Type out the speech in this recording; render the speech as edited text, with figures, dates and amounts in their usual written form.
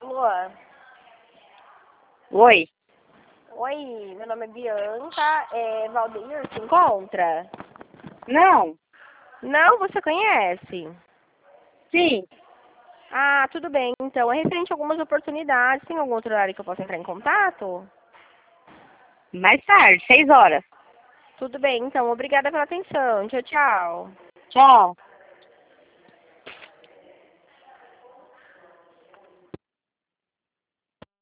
Lua. Oi. Oi, meu nome é Bianca. Valdeir se encontra? Não. Não, você conhece? Sim. Ah, tudo bem. Então, é referente a algumas oportunidades. Tem algum outro horário que eu possa entrar em contato? Mais tarde, 6 horas. Tudo bem, então. Obrigada pela atenção. Tchau, tchau. Tchau.